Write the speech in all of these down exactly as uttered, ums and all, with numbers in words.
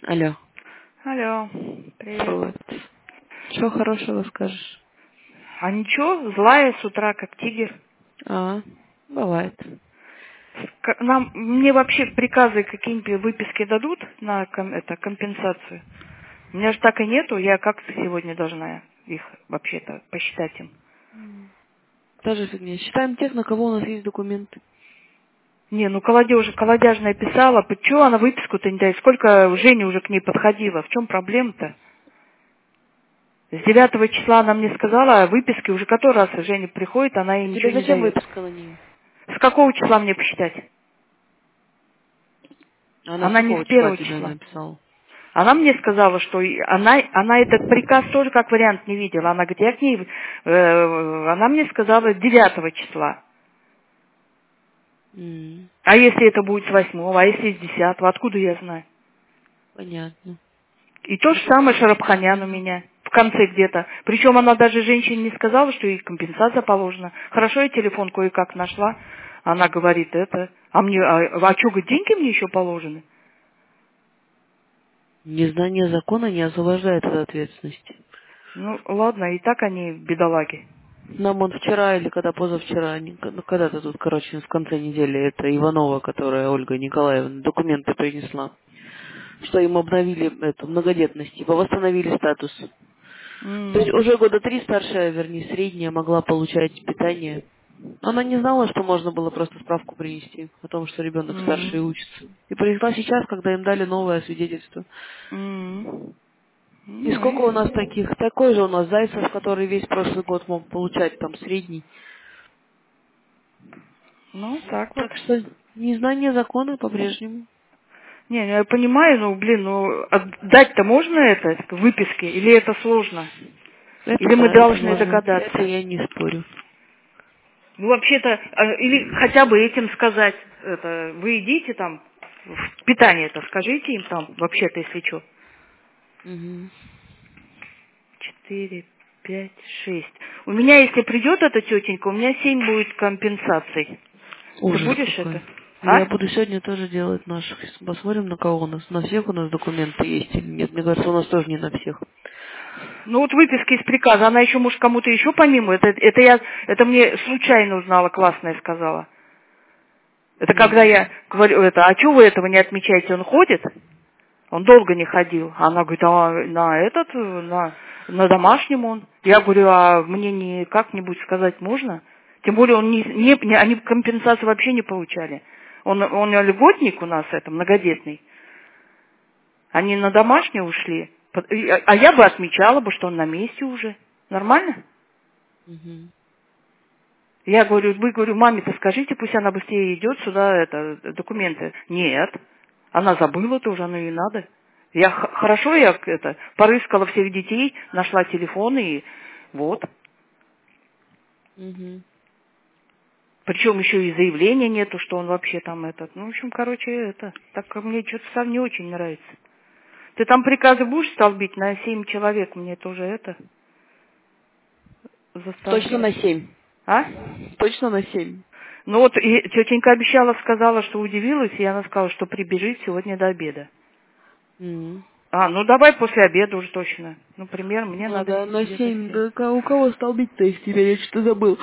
Алло. Алло, привет. Вот. Что хорошего скажешь? А ничего, злая с утра, как тигр. А, бывает. К- Нам, мне вообще приказы какие-нибудь выписки дадут на ком- это, компенсацию? У меня же так и нету, я как сегодня должна их вообще-то посчитать им? Та же фигня. Считаем тех, на кого у нас есть документы. Не, ну колодежь, колодяжная писала, почему она выписку-то не дает? Сколько Женя уже к ней подходила? В чем проблема-то? С девятого числа она мне сказала, а выписки уже который раз Женя приходит, она ей А тебе ничего не зачем дает. выписка на нее? С какого числа мне посчитать? Она с Она не какого с числа первого тебе числа. написала? Она мне сказала, что и- она, она этот приказ тоже как вариант не видела. Она говорит, я к ней, э, она мне сказала девятого числа. М, А если это будет с восьмого, а если с десятого, откуда я знаю? понятно. И то же самое Шарабханян у меня в конце где-то. Причем она даже женщине не сказала, что ей компенсация положена. Хорошо, я телефон кое-как нашла. Она говорит это. А мне, а, а что, говорит, деньги мне еще положены? Незнание закона не освобождает от ответственности. Ну, ладно, и так они бедолаги. Нам он вчера или когда позавчера, не- ну когда-то тут, короче, в конце недели, это Иванова, которая Ольга Николаевна, документы принесла, что им обновили эту многодетность, типа восстановили статус. То есть М, уже года три старшая, вернее, средняя могла получать питание. Она не знала, что можно было просто справку принести о том, что ребенок старший м, учится. И принесла сейчас, когда им дали новое свидетельство. м. И Ну, сколько у нас и- таких? Такой же у нас Зайцев, который весь прошлый год мог получать там средний. ну, так вот. Так что незнание закона по-прежнему. Не, ну я понимаю, ну, блин, ну, отдать-то можно это, выписки, или это сложно? Это Или мы да, это должны можно. Это догадаться? я не спорю. Ну, вообще-то, а, или хотя бы этим сказать, это, вы идите там, в питание это скажите им там, вообще-то, если что. Угу. Четыре, пять, шесть. У меня, если придет эта тетенька, у меня семь будет компенсаций. Ты Ужас будешь какой. это? Я А? буду сегодня тоже делать наших. Посмотрим, на кого у нас. На всех у нас документы есть или нет. Мне кажется, у нас тоже не на всех. Ну вот выписка из приказа, она еще, может, кому-то еще помимо, это, это я, это мне случайно узнала, классная сказала. Это когда М. я говорю, это, а что вы этого не отмечаете, он ходит? Он долго не ходил. А она говорит, а на этот, на, на домашнем он. Я говорю, а мне не как-нибудь сказать можно? Тем более он не, не, не- они компенсацию вообще не получали. Он, он льготник у нас, это, многодетный. Они на домашнее ушли. Под- и- А а я бы отмечала бы, что он на месте уже. Нормально? Мгм. Я говорю, вы, говорю, маме-то скажите, пусть она быстрее идет сюда, это, документы. Нет. Она забыла тоже, оно ей надо. Я х- хорошо, я это, порыскала всех детей, нашла телефоны и вот. Мгм. Причем еще и заявления нету, что он вообще там этот. Ну, в общем, короче, это, так как мне что-то сам не очень нравится. Ты там приказы будешь столбить на семь человек, мне тоже это Точно заставлять. на семь. А? Точно на семь. Ну вот и тетенька обещала, сказала, что удивилась, и она сказала, что прибежит сегодня до обеда. М. А, ну давай после обеда уже точно. Ну, пример, мне Ну надо да, на где-то семь. семь. Да, ка- у кого столбить-то их теперь? Я что-то забыл.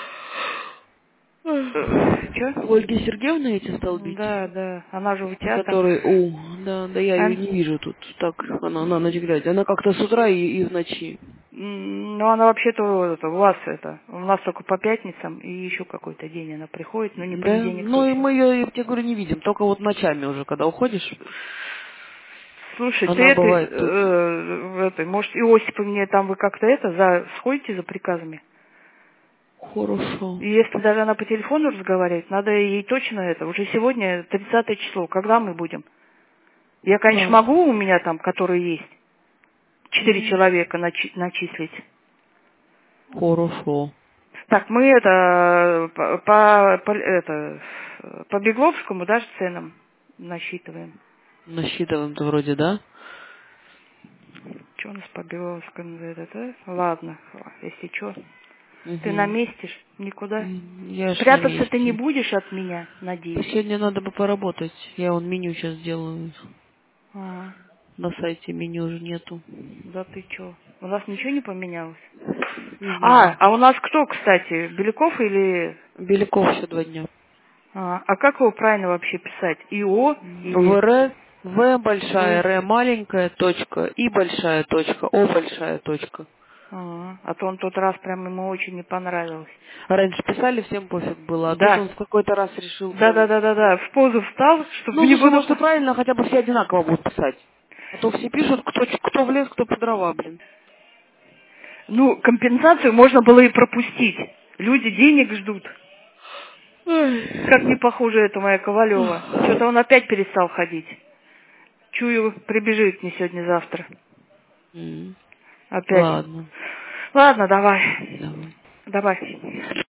Че? У Ольги Сергеевны эти столбить? Да, да, она же у На тебя там. которой, о, да, да я А? ее не вижу тут. Так, она на ночь глядя. Она как-то с утра и, и в ночи. М, Ну, она вообще-то это, у вас это, у нас только по пятницам и еще какой-то день она приходит, но не Да? понедельник Ну и точно. мы ее, я тебе говорю, не видим. Только вот ночами уже, когда уходишь, Слушай, ты она это, бывает тут. э, это, может, Иосипа мне там вы как-то это, за, сходите за приказами? Хорошо. И если даже она по телефону разговаривает, надо ей точно это, уже сегодня тридцатое число, когда мы будем? Я, конечно, Так. могу у меня там, которые есть, четыре Угу. человека начи- начислить. Хорошо. Так, мы это по, по- по- это по Бегловскому даже ценам насчитываем. Насчитываем-то вроде, да? Что у нас по Бегловскому? Это, это? Ладно, если что. Ты Угу. наместишь? Никуда? Я ж на Прятаться ты не месте. будешь от меня, Да надеюсь. сегодня надо бы поработать. Я вон меню сейчас сделаю. Ага. На сайте меню уже нету. Да ты чё? У нас ничего не поменялось? Не А, знаю. а у нас кто, кстати? Беляков или... Беляков еще два дня. А, а как его правильно вообще писать? ИО или ВР, В большая, В? Р маленькая, точка, И большая точка, О большая точка. А, а то он тот раз прям ему очень не понравилось. Раньше писали, всем пофиг было, а тут Да. он в какой-то раз решил Да, да, прям... да, да, да. В позу встал, чтобы Ну, не слушай, было... может и правильно, хотя бы все одинаково будут писать. А то все пишут, кто, ч- кто в лес, кто по дрова, блин. Ну, компенсацию можно было и пропустить. Люди денег ждут. Как не Ой. похоже это моя Ковалева. Что-то он опять перестал ходить. Чую, прибежит не сегодня-завтра. М, Опять. Ладно, Ладно, давай. давай. Давай.